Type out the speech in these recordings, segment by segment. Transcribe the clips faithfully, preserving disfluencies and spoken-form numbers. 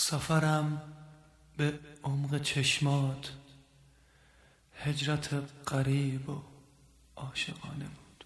سفرم به عمق چشمات هجرت غریب و عاشقانه بود.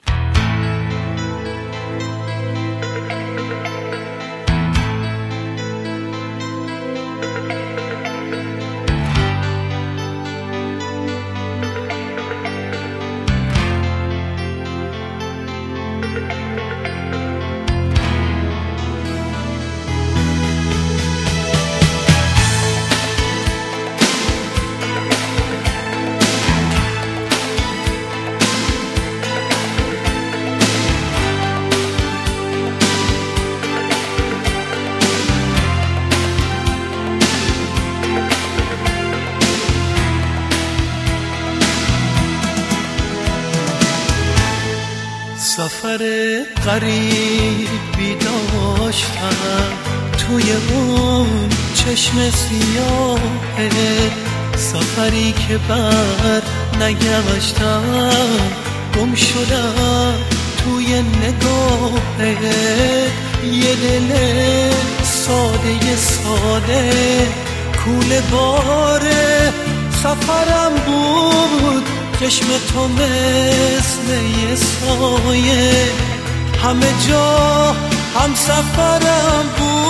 سفر غریبی داشتم توی اون چشم سیاهت، سفری که بر نگشتم، گم شدم توی نگاهت. یه دل ساده ساده کوله باره سفرم بود، چشم تو مثل یه سایه همه جا هم سفرم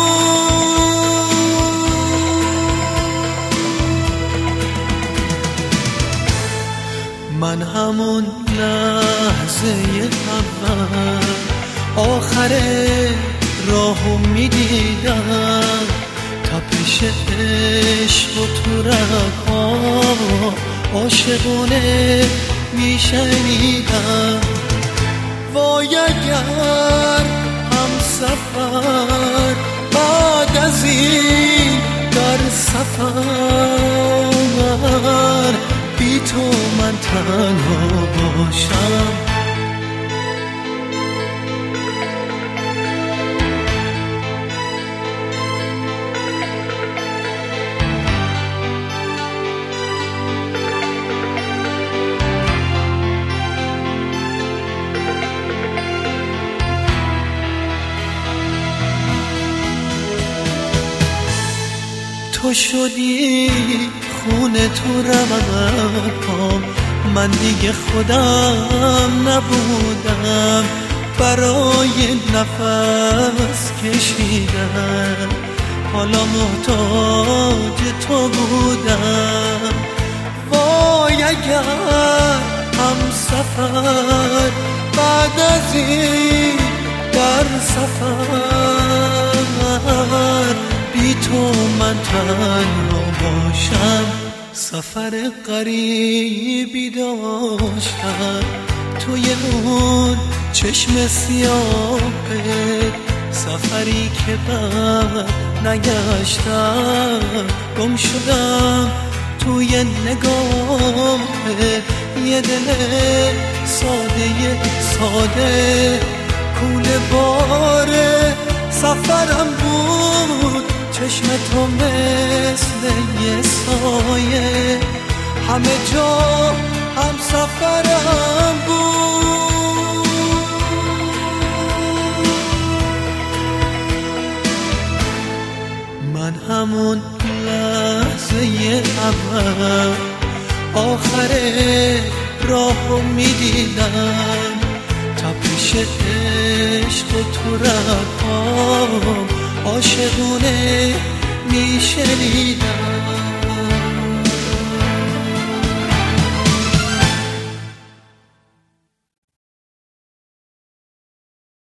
بود. من همون لحظه اول آخر راهو میدیدم، تپش عشق و تو رگ‌ها عاشقونه میشنیدم. وای اگر هم سفر بعد از این در سفر بی تو من تنها باشم. تو شدی خونه تو رمقام، من دیگه خودم نبودم، برای نفس کشیدم حالا محتاج تو بودم. وای اگر هم سفر بعد از این در سفر بی تو من تنها باشم. سفر غریبی داشتم توی اون چشم سیاهت، سفری که بر نگشتم، گم شدم توی نگاهت. یه دل ساده ساده کوله باره سفرم بود، چشم تو مثل یه سایه همه جا هم سفرم بود. من همون لحظه اول آخر راهو میدیدم، تپش عشق و تو رگ‌هام عاشقونه میشنیدم.